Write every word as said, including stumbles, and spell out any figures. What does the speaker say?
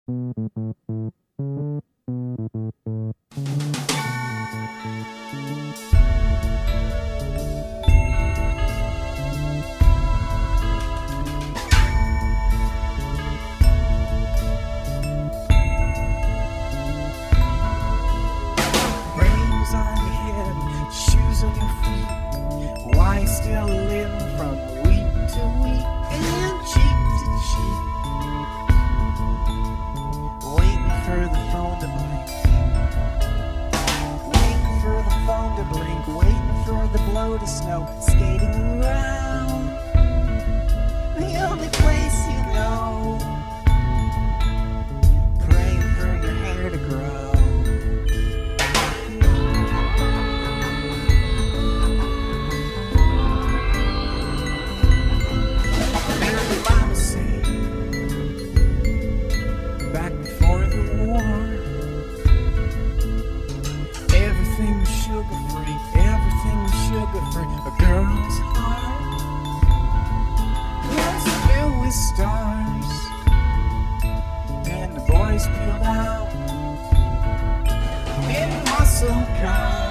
Rings on your head, shoes on your feet. Why still live from week to week and cheek to cheek? Waiting for the phone to blink. Waiting for the phone to blink. Waiting for the blow to snow. Skating around the only place you know. Praying for your hair to grow. Back before the war, everything was sugar free, everything was sugar free. A girl's heart was filled with stars, and the boys peeled out in muscle cars.